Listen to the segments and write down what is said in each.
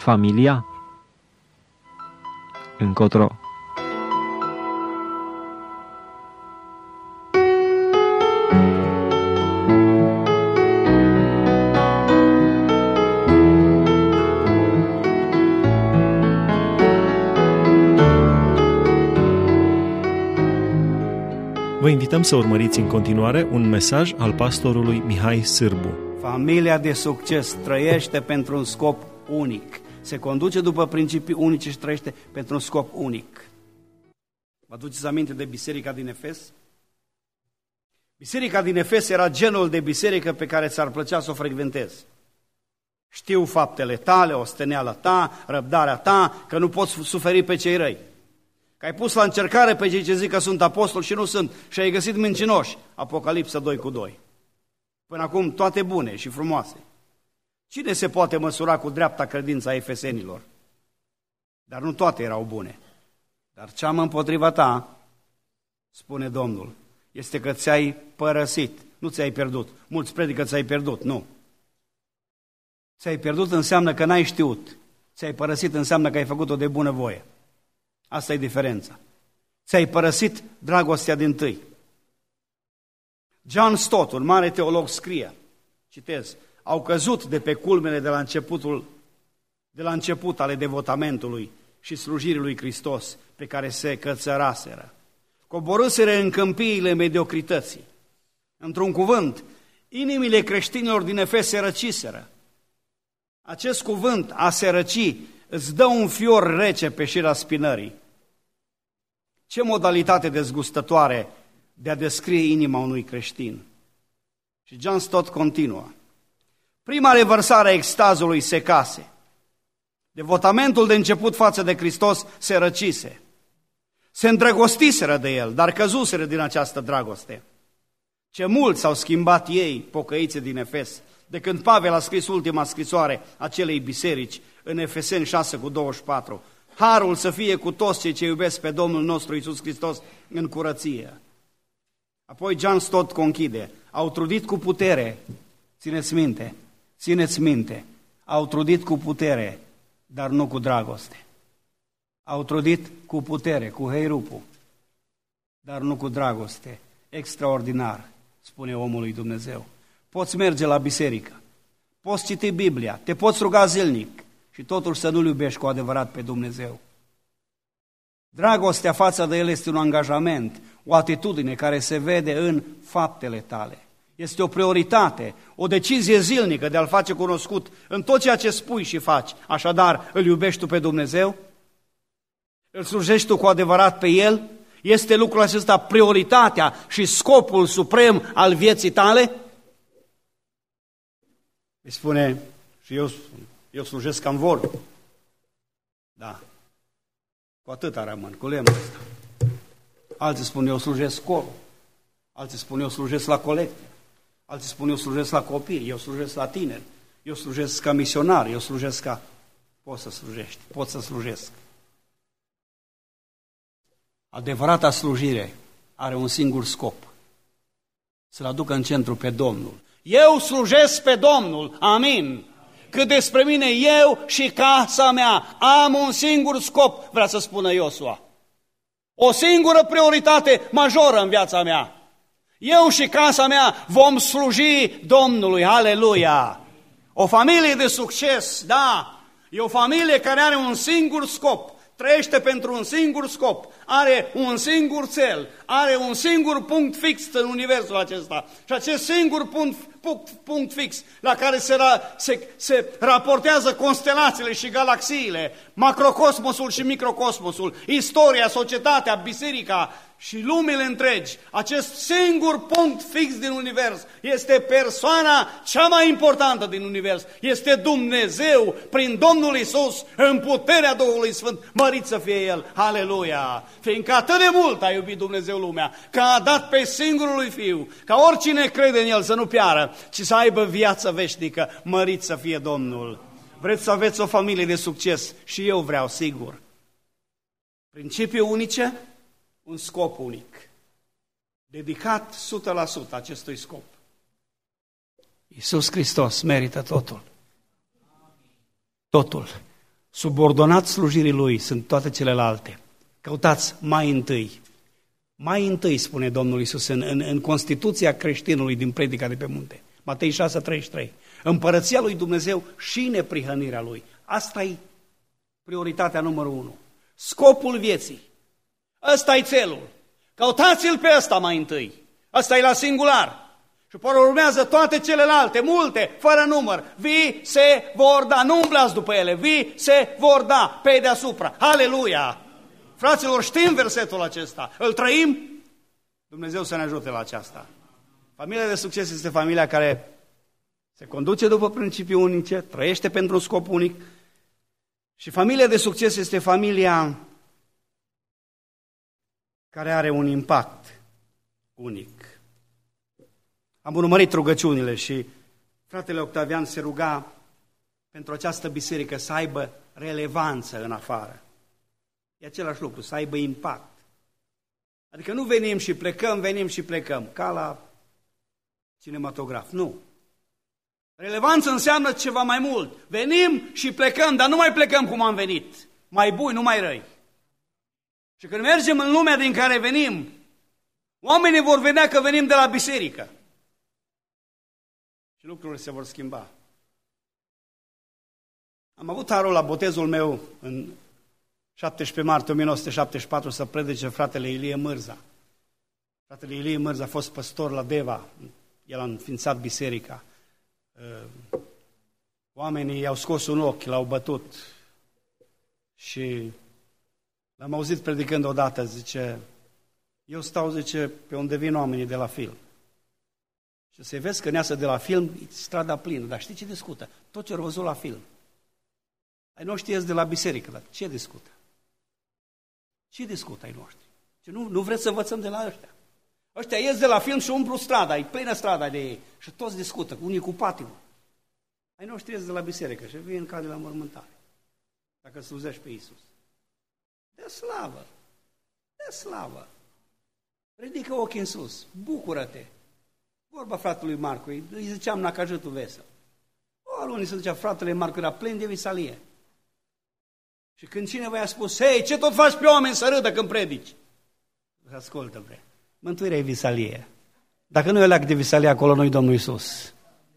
familia? Încotro? Vă invităm să urmăriți în continuare un mesaj al pastorului Mihai Sârbu. Familia de succes trăiește pentru un scop unic. Se conduce după principii unice și trăiește pentru un scop unic. Vă aduceți aminte de biserica din Efes? Biserica din Efes era genul de biserică pe care ți-ar plăcea să o frecventezi. Știu faptele tale, osteneala ta, răbdarea ta, că nu poți suferi pe cei răi. Că ai pus la încercare pe cei ce zic că sunt apostoli și nu sunt și ai găsit mincinoși. Apocalipsa 2:2. Până acum toate bune și frumoase. Cine se poate măsura cu dreapta credința efesenilor? Dar nu toate erau bune. Dar ce am împotriva ta, spune Domnul, este că ți-ai părăsit, nu ți-ai pierdut. Mulți predică ți-ai pierdut, nu. Ți-ai pierdut înseamnă că n-ai știut. Ți-ai părăsit înseamnă că ai făcut-o de bună voie. Asta e diferența. Ți-ai părăsit dragostea dintâi. John Stott, un mare teolog, scrie, citez, au căzut de pe culmele de la început ale devotamentului și slujirii lui Hristos pe care se cățăraseră. Coborâsere în câmpiile mediocrității. Într-un cuvânt, inimile creștinilor din Efes se răciseră. Acest cuvânt, a se răci, îți dă un fior rece pe șira spinării. Ce modalitate dezgustătoare de a descrie inima unui creștin. Și John Stott continuă. Prima revărsare a extazului secase. Devotamentul de început față de Hristos se răcise. Se îndrăgostiseră de El, dar căzuseră din această dragoste. Ce mult s-au schimbat ei, pocăiții din Efes, de când Pavel a scris ultima scrisoare acelei biserici, în Efeseni 6:24. Harul să fie cu toți cei ce iubesc pe Domnul nostru Iisus Hristos în curăție. Apoi John Stott conchide, au trudit cu putere, țineți minte, au trudit cu putere, dar nu cu dragoste. Au trudit cu putere, cu heirupul, dar nu cu dragoste. Extraordinar, spune omul lui Dumnezeu. Poți merge la biserică, poți citi Biblia, te poți ruga zilnic și totuși să nu-L iubești cu adevărat pe Dumnezeu. Dragostea față de El este un angajament, o atitudine care se vede în faptele tale. Este o prioritate, o decizie zilnică de a-L face cunoscut în tot ceea ce spui și faci. Așadar, îl iubești tu pe Dumnezeu? Îl slujești tu cu adevărat pe El? Este lucrul acesta prioritatea și scopul suprem al vieții tale? Îi spune, și eu slujesc ca în vorbă. Da. Cu atâta rămân, cu lemnul ăsta. Alții spun, eu slujesc corul. Alții spun, eu slujesc la colecte. Alții spun, eu slujesc la copii, eu slujesc la tineri. Eu slujesc ca misionar, eu slujesc ca... Poți să slujești, pot să slujesc. Adevărata slujire are un singur scop. Să-L aducă în centru pe Domnul. Eu slujesc pe Domnul, amin. Cât despre mine, eu și casa mea am un singur scop, vrea să spună Iosua. O singură prioritate majoră în viața mea. Eu și casa mea vom sluji Domnului, aleluia! O familie de succes, da, e o familie care are un singur scop, trăiește pentru un singur scop, are un singur cel, are un singur punct fix în universul acesta. Și acest singur punct fix la care se raportează constelațiile și galaxiile, macrocosmosul și microcosmosul, istoria, societatea, biserica și lumile întregi, acest singur punct fix din univers este persoana cea mai importantă din univers, este Dumnezeu prin Domnul Iisus în puterea Duhului Sfânt, mărit să fie El, aleluia! Fiindcă atât de mult a iubit Dumnezeu lumea, că a dat pe singurul lui Fiu, ca oricine crede în El să nu piară, ci să aibă viață veșnică, mărit să fie Domnul. Vreți să aveți o familie de succes? Și eu vreau, sigur. Principii unice, un scop unic, dedicat 100% acestui scop. Iisus Hristos merită totul. Totul. subordonat slujirii Lui sunt toate celelalte. Căutați mai întâi. Mai întâi, spune Domnul Iisus în Constituția creștinului din Predica de pe munte. Matei 6:33. Împărăția lui Dumnezeu și neprihănirea Lui. Asta e prioritatea numărul 1. Scopul vieții. Ăsta e țelul. Căutați-l pe ăsta mai întâi. Ăsta e la singular. Și apoi urmează toate celelalte, multe, fără număr. Vi se vor da. Nu umblați după ele. Vi se vor da pe deasupra. Aleluia! Fraților, știm versetul acesta. Îl trăim? Dumnezeu să ne ajute la aceasta. Familia de succes este familia care se conduce după principii unice, trăiește pentru un scop unic. Și familia de succes este familia care are un impact unic. Am urmărit rugăciunile și fratele Octavian se ruga pentru această biserică să aibă relevanță în afară. E același lucru, să aibă impact. Adică nu venim și plecăm, ca la cinematograf. Nu. Relevanță înseamnă ceva mai mult. Venim și plecăm, dar nu mai plecăm cum am venit. Mai buni, nu mai răi. Și când mergem în lumea din care venim, oamenii vor vedea că venim de la biserică. Și lucrurile se vor schimba. Am avut harul la botezul meu în 17 martie 1974 să predice fratele Ilie Mârza. Fratele Ilie Mârza a fost păstor la Deva. El a înființat biserica. Oamenii i-au scos un ochi, l-au bătut. Și l-am auzit predicând odată, zice, eu stau, zice, pe unde vin oamenii de la film. Și să-i vezi că neasă de la film, strada plină. Dar știi ce discută? Tot ce au văzut la film. Ai noștri ies de la biserică, dar ce discută? Ce discută ai noștri? Ce nu vreți să învățăm de la ăștia? Ăștia ies de la film și umplu strada, e plină strada de ei. Și toți discută, unii cu patimă. Ai noștri ies de la biserică și vin ca de la mormântare. Dacă slujești pe Iisus. De slavă! De slavă! Ridică ochii în sus, bucură-te! Vorba fratelui Marcu, îi ziceam nacajătul vesel. Unii se zicea, fratele Marcu era plin de visalie. Și când cineva i-a spus, hei, ce tot faci pe oameni să râdă când predici? Ascultă, bre, mântuirea e visalie. Dacă nu e leac de visalie, acolo nu-i Domnul Iisus.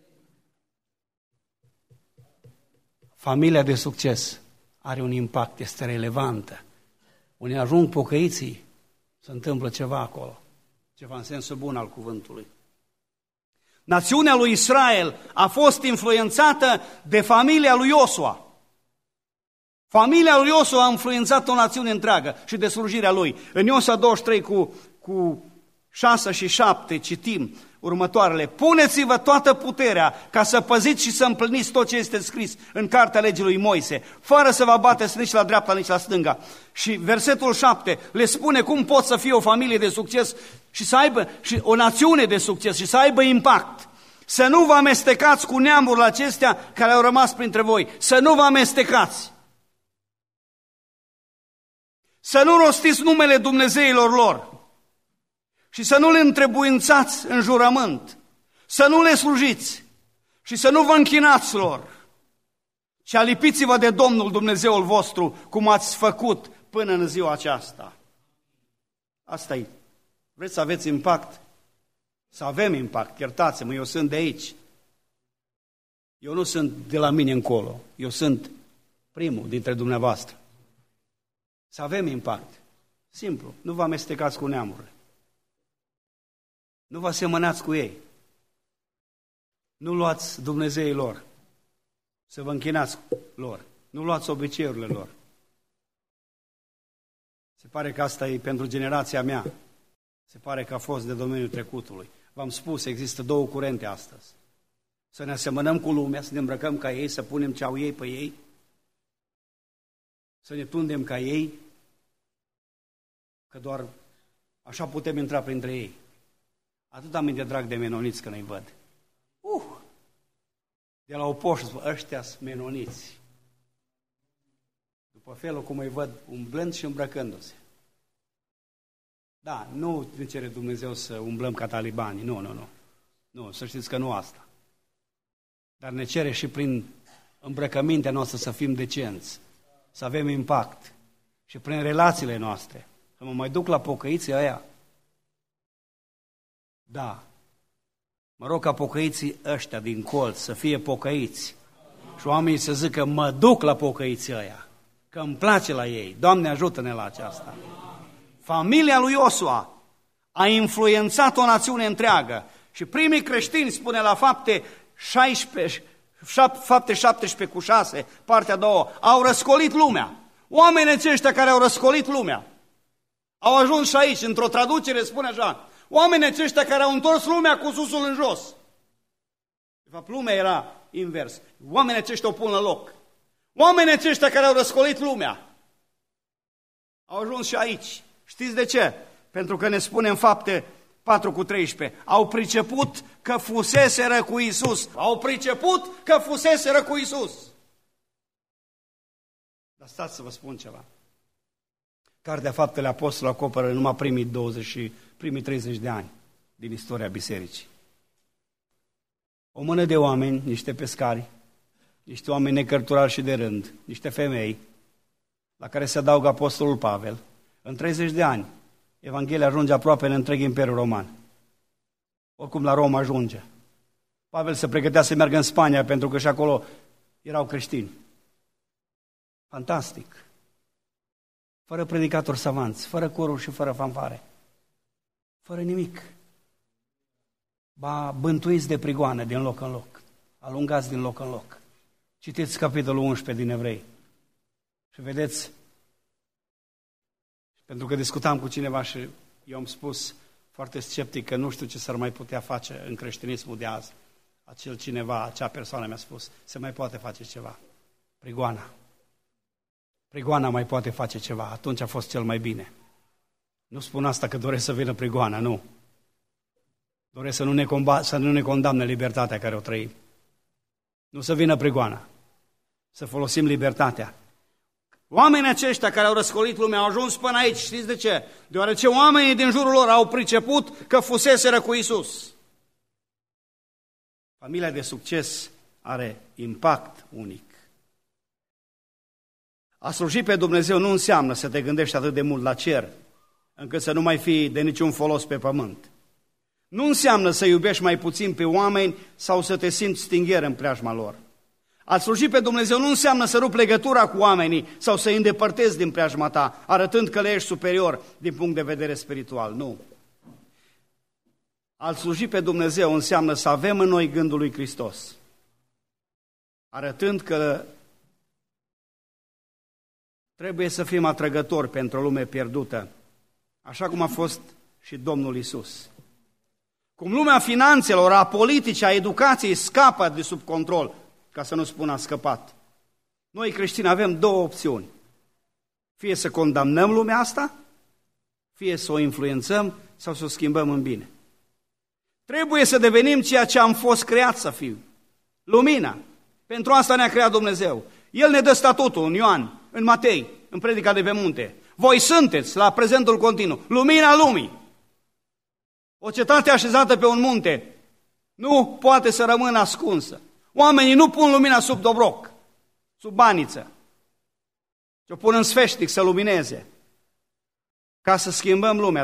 Familia de succes are un impact, este relevantă. Unii ajung pocăiții, se întâmplă ceva acolo. Ceva în sensul bun al cuvântului. Națiunea lui Israel a fost influențată de familia lui Iosua. Familia lui Iosua a influențat o națiune întreagă și de slujirea lui. În Iosua 23 cu 6 și 7 citim următoarele. Puneți-vă toată puterea ca să păziți și să împliniți tot ce este scris în cartea legii lui Moise, fără să vă abateți nici la dreapta, nici la stânga. Și versetul 7 le spune cum pot să fie o familie de succes și să aibă și o națiune de succes și să aibă impact. Să nu vă amestecați cu neamurile acestea care au rămas printre voi. Să nu vă amestecați. Să nu rostiți numele dumnezeilor lor și să nu le întrebuințați în jurământ, să nu le slujiți și să nu vă închinați lor, ci alipiți-vă de Domnul Dumnezeul vostru, cum ați făcut până în ziua aceasta. Asta e. Vreți să aveți impact? Să avem impact, iertați-mă, eu sunt de aici. Eu nu sunt de la mine încolo, eu sunt primul dintre dumneavoastră. Să avem impact. Simplu, nu vă amestecați cu neamurile. Nu vă asemănați cu ei. Nu luați Dumnezeii lor. Să vă închinați lor. Nu luați obiceiurile lor. Se pare că asta e pentru generația mea. Se pare că a fost de domeniul trecutului. V-am spus, există două curente astăzi. Să ne asemănăm cu lumea, să ne îmbrăcăm ca ei, să punem ce au ei pe ei, să ne tundem ca ei, că doar așa putem intra printre ei. Atât am de drag de menoniți când îi văd. De la Opoș, ăștia-s menoniți. După felul cum îi văd umblând și îmbrăcându-se. Da, nu ne cere Dumnezeu să umblăm ca talibanii, nu. Nu, să știți că nu asta. Dar ne cere și prin îmbrăcămintea noastră să fim decenți. să avem impact și prin relațiile noastre, să mă mai duc la pocăiții ăia. Da. Mă rog ca pocăiții ăștia din colț să fie pocăiți și oamenii să zică, mă duc la pocăiții ăia, că îmi place la ei. Doamne, ajută-ne la aceasta. Familia lui Iosua a influențat o națiune întreagă și primii creștini, spune la Fapte 17:6, partea a doua, au răscolit lumea. Oamenii aceștia care au răscolit lumea au ajuns și aici, într-o traducere spune așa, oamenii aceștia care au întors lumea cu susul în jos. De fapt, lumea era invers. Oamenii aceștia o pun la loc. Oamenii aceștia care au răscolit lumea au ajuns și aici. Știți de ce? Pentru că ne spune în Fapte 4:13, au priceput că fuseseră cu Iisus. Au priceput că fuseseră cu Iisus. Dar stați să vă spun ceva. Cartea Faptele Apostolilor acoperă numai primii 30 de ani din istoria bisericii. O mână de oameni, niște pescari, niște oameni necărturari și de rând, niște femei, la care se adaugă Apostolul Pavel. În 30 de ani, Evanghelia ajunge aproape în întreg Imperiul Roman. Oricum la Roma ajunge. Pavel se pregătea să meargă în Spania pentru că și acolo erau creștini. Fantastic. Fără predicatori savanți, fără coruri și fără fanfare. Fără nimic. Ba bântuiți de prigoană din loc în loc. Alungați din loc în loc. Citiți capitolul 11 din Evrei. Și vedeți, pentru că discutam cu cineva și eu am spus foarte sceptic că nu știu ce s-ar mai putea face în creștinismul de azi. Acel cineva, acea persoană mi-a spus, se mai poate face ceva. Prigoana. Prigoana mai poate face ceva, atunci a fost cel mai bine. Nu spun asta că doresc să vină prigoana, nu. Doresc să nu ne condamne libertatea care o trăim. Nu să vină prigoana, să folosim libertatea. Oamenii aceștia care au răscolit lumea au ajuns până aici, știți de ce? Deoarece oamenii din jurul lor au priceput că fuseseră cu Iisus. Familia de succes are impact unic. A sluji pe Dumnezeu nu înseamnă să te gândești atât de mult la cer, încât să nu mai fii de niciun folos pe pământ. Nu înseamnă să iubești mai puțin pe oameni sau să te simți stingher în preajma lor. A sluji pe Dumnezeu nu înseamnă să rupi legătura cu oamenii sau să îi îndepărtezi din preajma ta, arătând că le ești superior din punct de vedere spiritual. Nu. A sluji pe Dumnezeu înseamnă să avem în noi gândul lui Hristos, arătând că trebuie să fim atrăgători pentru o lume pierdută, așa cum a fost și Domnul Iisus. Cum lumea finanțelor, a politicii, a educației scapă de sub control, ca să nu spun a scăpat. Noi creștini avem două opțiuni. Fie să condamnăm lumea asta, fie să o influențăm sau să o schimbăm în bine. Trebuie să devenim ceea ce am fost creat să fim. Lumina. Pentru asta ne-a creat Dumnezeu. El ne dă statutul în Ioan, în Matei, în predica de pe munte. Voi sunteți, la prezentul continuu, lumina lumii. O cetate așezată pe un munte nu poate să rămână ascunsă. Oamenii nu pun lumina sub dobroc, sub baniță, ci o pun în sfeșnic să lumineze. Ca să schimbăm lumea,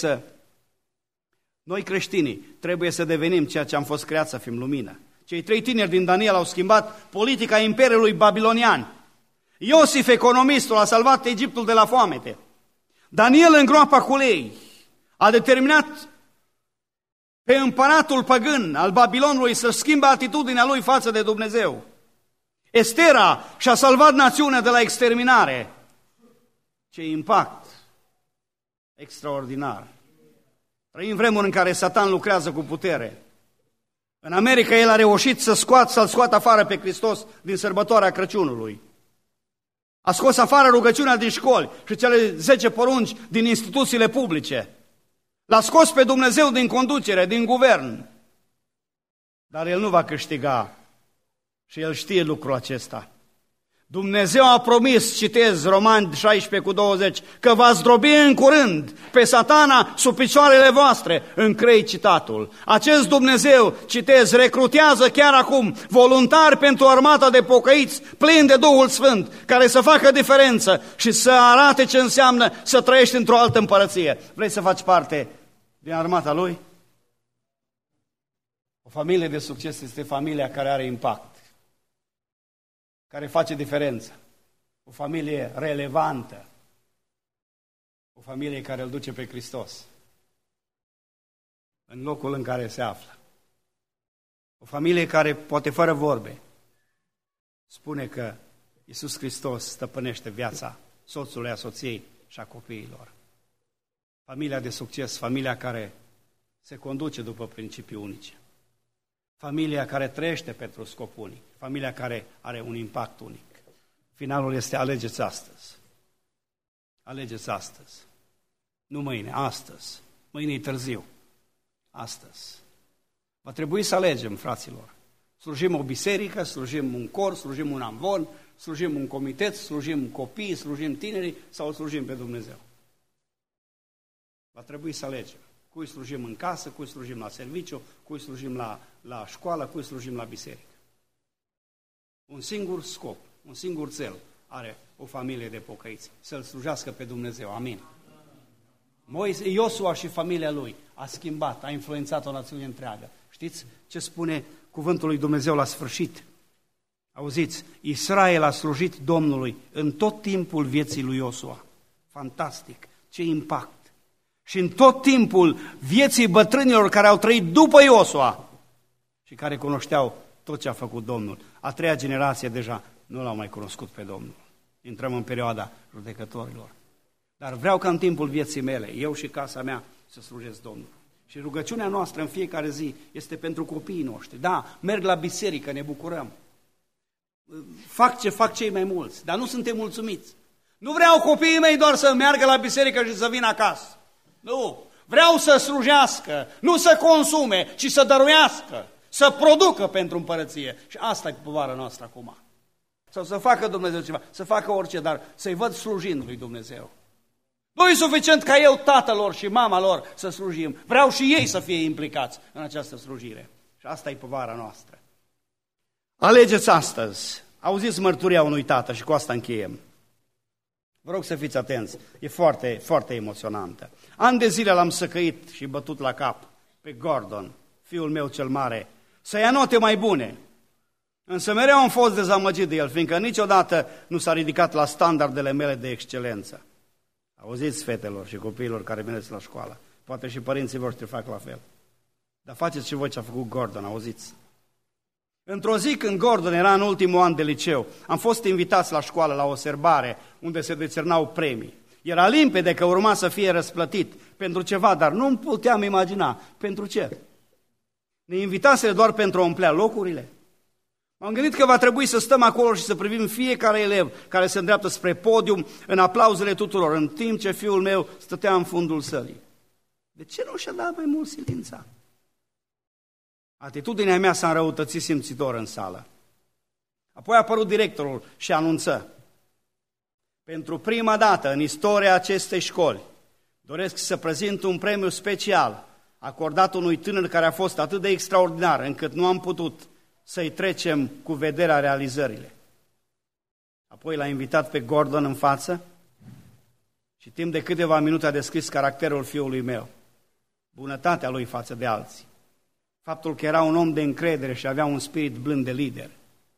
noi creștinii, trebuie să devenim ceea ce am fost creați să fim, lumină. Cei 3 tineri din Daniel au schimbat politica Imperiului Babilonian. Iosif, economistul, a salvat Egiptul de la foamete. Daniel, în groapa cu lei, a determinat pe împăratul păgân al Babilonului să schimbe atitudinea lui față de Dumnezeu. Estera și-a salvat națiunea de la exterminare. Ce impact extraordinar! Trăim vremuri în care Satan lucrează cu putere. În America el a reușit să-l scoată afară pe Hristos din sărbătoarea Crăciunului. A scos afară rugăciunea din școli și cele 10 porunci din instituțiile publice. L-a scos pe Dumnezeu din conducere, din guvern. Dar el nu va câștiga și el știe lucrul acesta. Dumnezeu a promis, citez Romani 16:20, că va zdrobi în curând pe Satana sub picioarele voastre. Închei citatul. Acest Dumnezeu, citez, recrutează chiar acum voluntari pentru armata de pocăiți plini de Duhul Sfânt, care să facă diferență și să arate ce înseamnă să trăiești într-o altă împărăție. Vrei să faci parte din armata Lui? O familie de succes este familia care are impact, care face diferență, o familie relevantă, o familie care îl duce pe Hristos în locul în care se află. O familie care, poate fără vorbe, spune că Iisus Hristos stăpânește viața soțului, a soției și a copiilor. Familia de succes, familia care se conduce după principii unice. Familia care trăiește pentru scop unic, familia care are un impact unic. Finalul este: alegeți astăzi. Alegeți astăzi. Nu mâine, astăzi. Mâine e târziu. Astăzi. Va trebui să alegem, fraților. Slujim o biserică, slujim un cor, slujim un amvon, slujim un comitet, slujim copii, slujim tinerii sau slujim pe Dumnezeu. Va trebui să alegem. Cui slujim în casă, cui slujim la serviciu, cui slujim la școală, cui slujim la biserică. Un singur scop, un singur cel are o familie de pocăiți, să-L slujească pe Dumnezeu. Amin. Iosua și familia lui a schimbat, a influențat o națiune întreagă. Știți ce spune cuvântul lui Dumnezeu la sfârșit? Auziți, Israel a slujit Domnului în tot timpul vieții lui Iosua. Fantastic, ce impact! Și în tot timpul vieții bătrânilor care au trăit după Iosua și care cunoșteau tot ce a făcut Domnul. A treia generație deja nu l-au mai cunoscut pe Domnul. Intrăm în perioada judecătorilor. Dar vreau ca în timpul vieții mele, eu și casa mea, să slujesc Domnul. Și rugăciunea noastră în fiecare zi este pentru copiii noștri. Da, merg la biserică, ne bucurăm. Fac ce fac cei mai mulți, dar nu suntem mulțumiți. Nu vreau copiii mei doar să meargă la biserică și să vină acasă. Nu, vreau să slujească, nu să consume, ci să dăruiască, să producă pentru împărăție. Și asta e povara noastră acum. Sau să facă Dumnezeu ceva, să facă orice, dar să-i văd slujind lui Dumnezeu. Nu e suficient ca eu, tatăl lor și mama lor să slujim. Vreau și ei să fie implicați în această slujire. Și asta e povara noastră. Alegeți astăzi. Auziți mărturia unui tată și cu asta încheiem. Vă rog să fiți atenți, e foarte, foarte emoționantă. Ani de zile l-am săcăit și bătut la cap pe Gordon, fiul meu cel mare, să ia note mai bune. Însă mereu am fost dezamăgit de el, fiindcă niciodată nu s-a ridicat la standardele mele de excelență. Auziți, fetelor și copiilor care mergeți la școală, poate și părinții voștri fac la fel. Dar faceți și voi ce a făcut Gordon, auziți? Într-o zi când Gordon era în ultimul an de liceu, am fost invitați la școală la o serbare unde se decernau premii. Era limpede că urma să fie răsplătit pentru ceva, dar nu puteam imagina pentru ce. Ne invitase doar pentru a umplea locurile. M-am gândit că va trebui să stăm acolo și să privim fiecare elev care se îndreaptă spre podium în aplauzele tuturor, în timp ce fiul meu stătea în fundul sălii. De ce nu și-a dat mai mult silința? Atitudinea mea s-a înrăutățit simțitor în sală. Apoi a apărut directorul și anunță: pentru prima dată în istoria acestei școli doresc să prezint un premiu special acordat unui tânăr care a fost atât de extraordinar încât nu am putut să-i trecem cu vederea realizările. Apoi l-a invitat pe Gordon în față și timp de câteva minute a descris caracterul fiului meu, bunătatea lui față de alții, faptul că era un om de încredere și avea un spirit blând de lider.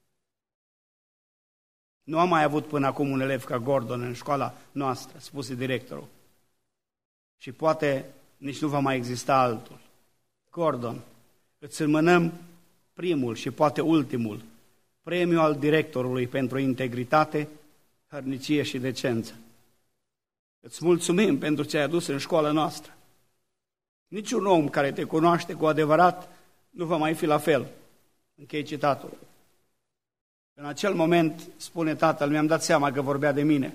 Nu am mai avut până acum un elev ca Gordon în școala noastră, spuse directorul. Și poate nici nu va mai exista altul. Gordon, îți înmânăm primul și poate ultimul premiu al directorului pentru integritate, hărnicie și decență. Îți mulțumim pentru ce ai adus în școala noastră. Niciun om care te cunoaște cu adevărat nu va mai fi la fel. Închei citatul. În acel moment, spune tatăl, mi-am dat seama că vorbea de mine.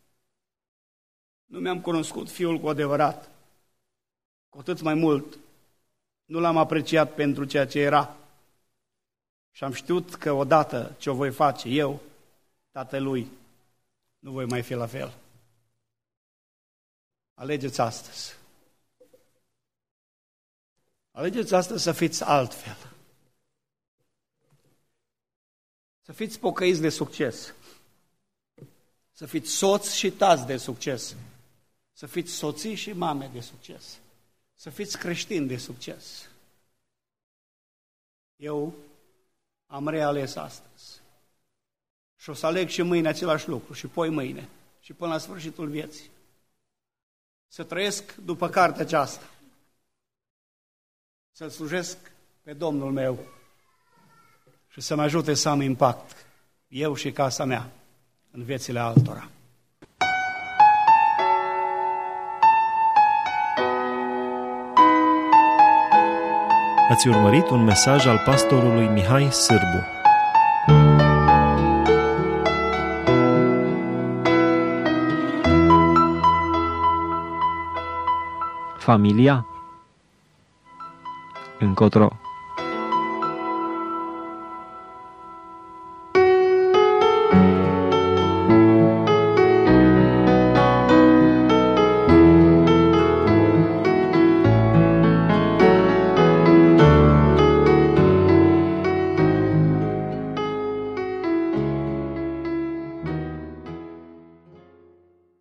Nu mi-am cunoscut fiul cu adevărat. Cu atât mai mult, nu l-am apreciat pentru ceea ce era. Și am știut că odată ce o voi face eu, tatălui, nu voi mai fi la fel. Alegeți astăzi. Alegeți astăzi să fiți altfel. Să fiți pocăiți de succes. Să fiți soți și tați de succes. Să fiți soții și mame de succes. Să fiți creștini de succes. Eu am reales astăzi. Și o să aleg și mâine același lucru, și poi mâine, și până la sfârșitul vieții. Să trăiesc după cartea aceasta. Să-L slujesc pe Domnul meu și să mă ajute să am impact, eu și casa mea, în viețile altora. Ați urmărit un mesaj al pastorului Mihai Sârbu. Familia? Încotro